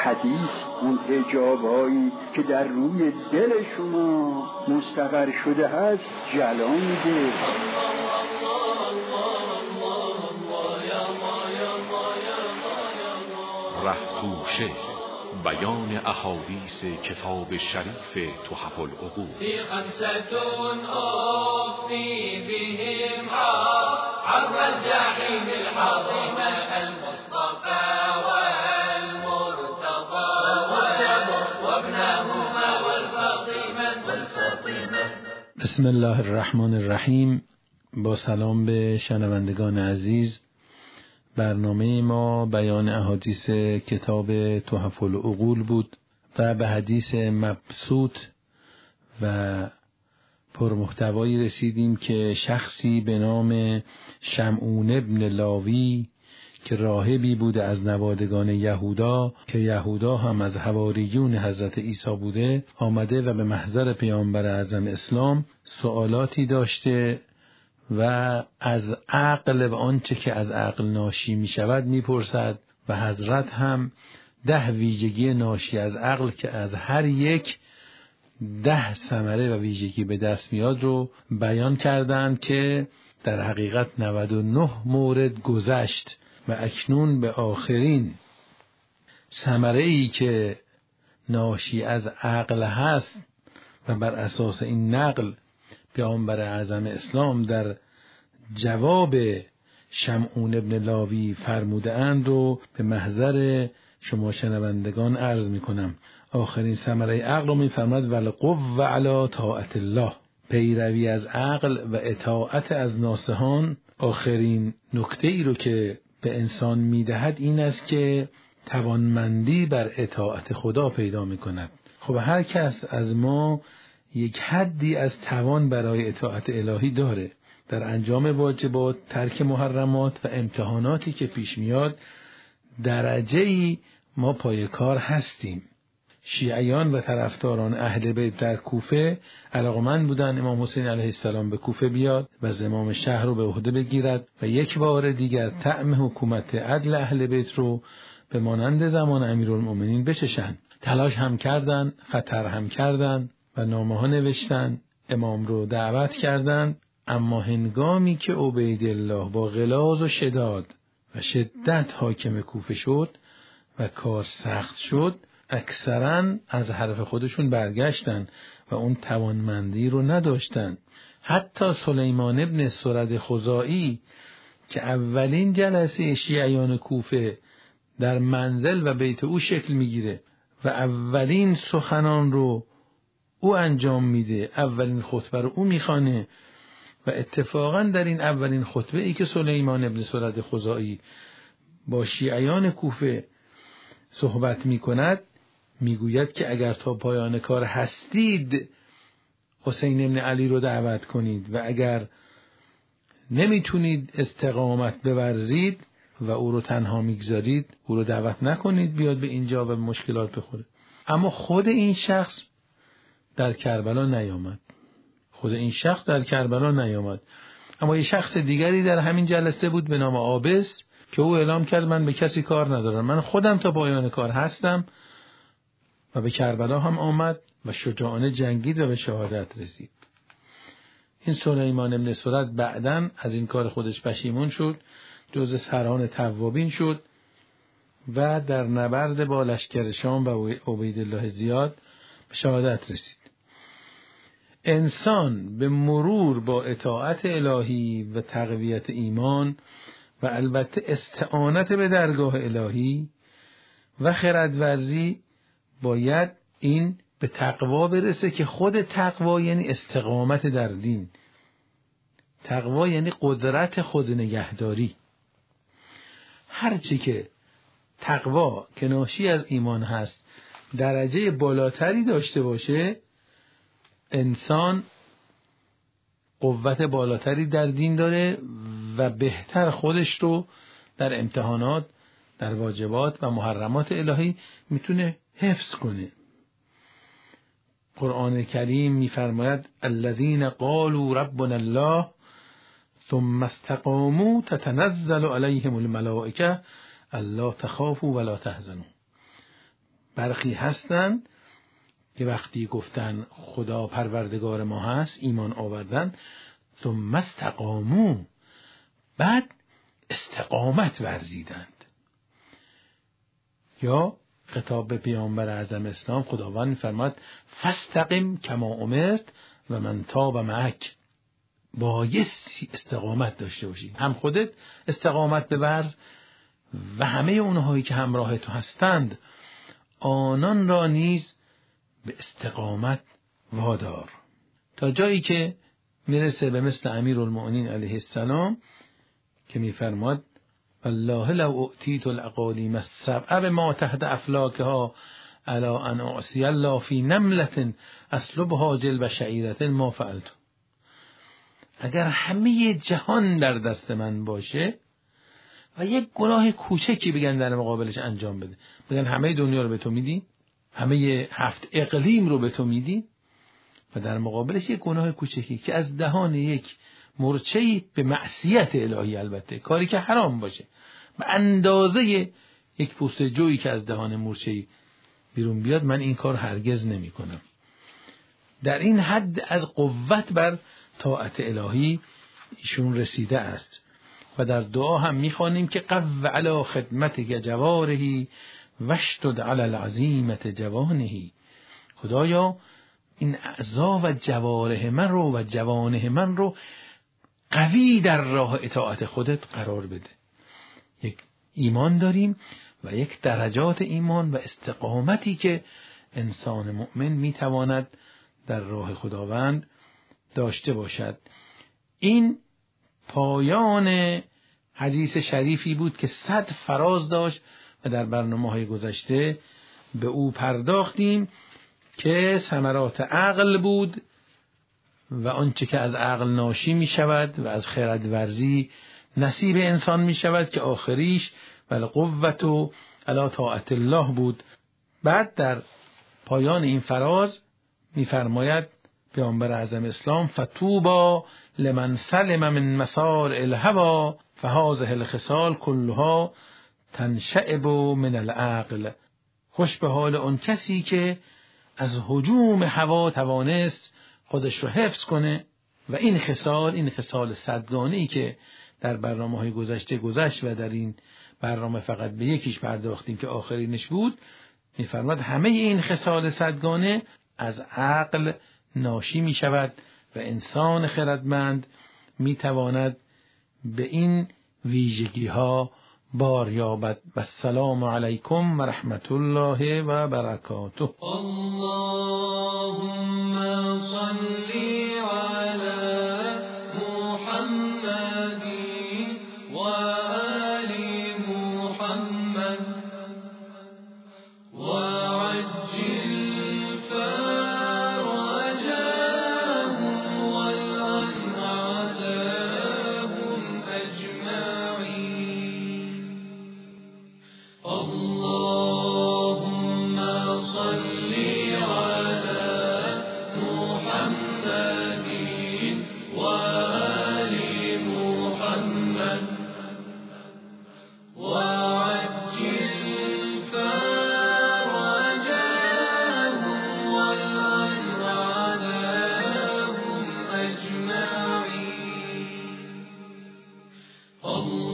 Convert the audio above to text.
حدیث اون حجابایی که در روی دل شما مستقر شده هست جلا میده. رهپوشه، بیان احادیث کتاب شریف تحف العقول. فی خمسة أخفی بهم عرض الجحیم العظیم المصطفى والمرتضى وابنهما والفاطمة. بسم الله الرحمن الرحیم. با سلام به شنوندگان عزیز، برنامه ما بیان احادیث کتاب تحف العقول بود و به حدیث مبسوط و پرمحتوایی رسیدیم که شخصی به نام شمعون ابن لاوی که راهبی بوده از نوادگان یهودا که یهودا هم از حواریون حضرت عیسی بوده، آمده و به محضر پیامبر اعظم اسلام سوالاتی داشته و از عقل و آنچه که از عقل ناشی می شود می پرسد و حضرت هم 10 ویژگی ناشی از عقل که از هر یک 10 ثمره و ویژگی به دست میاد رو بیان کردند که در حقیقت 99 مورد گذشت و اکنون به آخرین ثمره ای که ناشی از عقل هست و بر اساس این نقل پیامبر اعظم اسلام در جواب شمعون ابن لاوی فرموده اند رو به محضر شما شنوندگان عرض می کنم. آخرین ثمره عقل رو می فرماید والقوة علی طاعت الله، پیروی از عقل و اطاعت از ناصحان. آخرین نکته ای رو که به انسان می دهد این است که توانمندی بر اطاعت خدا پیدا می کند. خب هر کس از ما یک حدی از توان برای اطاعت الهی داره. در انجام واجبات، ترک محرمات و امتحاناتی که پیش میاد درجه‌ای ما پای کار هستیم. شیعیان و طرفداران اهل بیت در کوفه علاقمند بودن امام حسین علیه السلام به کوفه بیاد و زمام شهر رو به عهده بگیرد و یک بار دیگر طعم حکومت عدل اهل بیت رو به مانند زمان امیرالمومنین بچشن. تلاش هم کردن، خطر هم کردن و نامه ها نوشتن، امام رو دعوت کردن. اما هنگامی که عبیدالله با غلاظ و شداد و شدت حاکم کوفه شد و کار سخت شد، اکثرا از حرف خودشون برگشتن و اون توانمندی رو نداشتن. حتی سلیمان ابن سرد خزاعی که اولین جلسه شیعیان کوفه در منزل و بیت او شکل میگیره و اولین سخنان رو او انجام میده، اولین خطبه رو او میخوانه و اتفاقا در این اولین خطبه ای که سلیمان ابن سرد خزاعی با شیعیان کوفه صحبت میکند میگوید که اگر تا پایان کار هستید حسین ابن علی رو دعوت کنید و اگر نمیتونید استقامت بورزید و او رو تنها میگذارید، او رو دعوت نکنید بیاد به اینجا و به مشکلات بخوره. اما خود این شخص در کربلا نیامد. اما یه شخص دیگری در همین جلسه بود به نام عابس که او اعلام کرد من به کسی کار ندارم، من خودم تا پایان کار هستم و به کربلا هم آمد و شجاعانه جنگید و به شهادت رسید. این سلیمان ابن سرد بعداً از این کار خودش پشیمون شد، جزء سران توابین شد و در نبرد با لشکر شام و عبیدالله زیاد به شهادت رسید. انسان به مرور با اطاعت الهی و تقویت ایمان و البته استعانت به درگاه الهی و خردورزی باید این به تقوا برسه که خود تقوا یعنی استقامت در دین. تقوا یعنی قدرت خود نگهداری. هرچی که تقوا که ناشی از ایمان هست درجه بالاتری داشته باشه، انسان قوت بالاتری در دین داره و بهتر خودش رو در امتحانات، در واجبات و محرمات الهی میتونه حفظ کنه. قرآن کریم میفرماید الذین قالوا ربنا الله ثم استقاموا تتنزل علیهم الملائکه الا تخافوا ولا تحزنوا. برخی هستن که وقتی گفتن خدا پروردگار ما هست ایمان آوردن، ثم استقاموا، بعد استقامت ورزیدند. یا خطاب به پیامبر اعظم اسلام خداوند فرماد فاستقم کما امرت و من تاب معک، بایستی استقامت داشته باشی، هم خودت استقامت بورز و همه اونهایی که همراه تو هستند آنان را نیز به استقامت وادار، تا جایی که میرسه به مثل امیرالمؤمنین علیه السلام که میفرماد والله لو اعطیت الاقالیم السبع بما تحت افلاکها علی ان اعصی الله فی نملة اسلبها جلب شعیرة ما فعلت. اگر همه جهان در دست من باشه و یک گناه کوچکی بگن در مقابلش انجام بده، بگن همه دنیا رو به تو میدی، همه 7 اقلیم رو به تو میدی، و در مقابلش یک گناه کوچکی که از دهان یک مرچه‌ای به معصیت الهی، البته کاری که حرام باشه، به اندازه یک پوست جویی که از دهان مرچه‌ای بیرون بیاد، من این کار هرگز نمی کنم. در این حد از قوت بر طاعت الهی ایشون رسیده است. و در دعا هم میخوانیم که قو علی خدمتک جوارحی واشدد علی العزیمة جوانحی، خدایا این اعضا و جوارح من رو و جوانح من رو قوی در راه اطاعت خودت قرار بده. یک ایمان داریم و یک درجات ایمان و استقامتی که انسان مؤمن میتواند در راه خداوند داشته باشد. این پایان حدیث شریفی بود که 100 فراز داشت و در برنامه‌های گذشته به او پرداختیم که ثمرات عقل بود و آنچه که از عقل ناشی می شود و از خردورزی نصیب انسان می شود که آخریش والقوة علی طاعت الله بود. بعد در پایان این فراز می فرماید پیامبر اعظم اسلام فطوبی لمن سلم من مسارع الهوی فهذه الخصال كلها تنشعب من العقل، خوش به حال اون کسی که از هجوم هوا توانست خودش رو حفظ کنه. و این خصال 100گانه‌ای که در برنامه‌های گذشته گذشت و در این برنامه فقط به یکیش پرداختیم که آخرینش بود، می‌فرماد همه این خصال 100گانه از عقل ناشی می شود و انسان خردمند می تواند به این ویژگی ها بار یابد. و السلام علیکم و رحمت الله و برکاته. اللهم صل علی محمد و آل محمد و عجل Allah